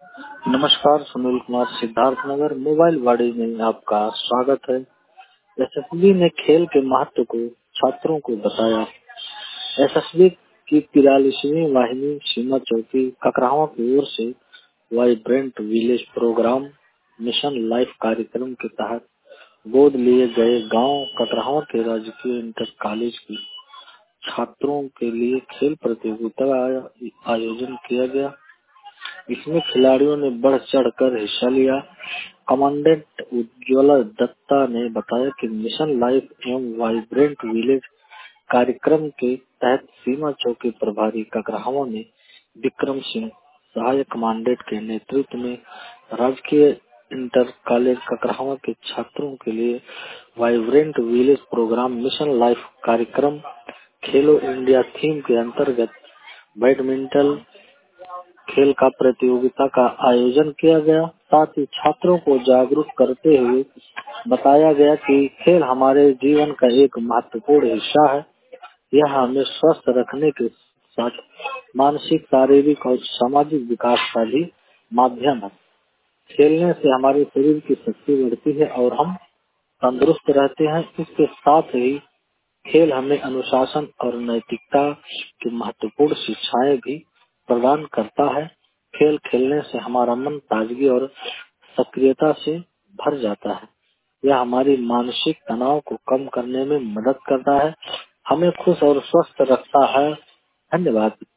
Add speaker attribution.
Speaker 1: नमस्कार, सुनील कुमार, सिद्धार्थ नगर मोबाइल वाड़ी में आपका स्वागत है। एसएसबी ने खेल के महत्व को छात्रों को बताया। एसएसबी की 43वीं वाहिनी सीमा चौकी ककरावा की ओर से vibrant village programme mission life कार्यक्रम के तहत गोद लिए गए गांव ककरावा के राजकीय इंटर कॉलेज की छात्रों के लिए खेल प्रतियोगिता का आयोजन किया गया। इसमें खिलाड़ियों ने बढ़ चढ़कर हिस्सा लिया। कमांडेंट उज्ज्वला दत्ता ने बताया कि मिशन लाइफ एवं वाइब्रेंट विलेज कार्यक्रम के तहत सीमा चौकी प्रभारी ककरावा में विक्रम सिंह सहायक कमांडेंट के नेतृत्व में राजकीय इंटर कॉलेज ककरावा के छात्रों के लिए vibrant village programme mission life कार्यक्रम खेलो इंडिया थीम के अंतर्गत बैडमिंटन खेल का प्रतियोगिता का आयोजन किया गया। साथ ही छात्रों को जागरूक करते हुए बताया गया कि खेल हमारे जीवन का एक महत्वपूर्ण हिस्सा है। यह हमें स्वस्थ रखने के साथ मानसिक, शारीरिक और सामाजिक विकास का भी माध्यम है। खेलने से हमारे शरीर की शक्ति बढ़ती है और हम तंदुरुस्त रहते हैं। इसके साथ ही खेल हमें अनुशासन और नैतिकता की महत्वपूर्ण शिक्षाएं भी प्रदान करता है। खेल खेलने से हमारा मन ताजगी और सक्रियता से भर जाता है। यह हमारी मानसिक तनाव को कम करने में मदद करता है, हमें खुश और स्वस्थ रखता है। धन्यवाद।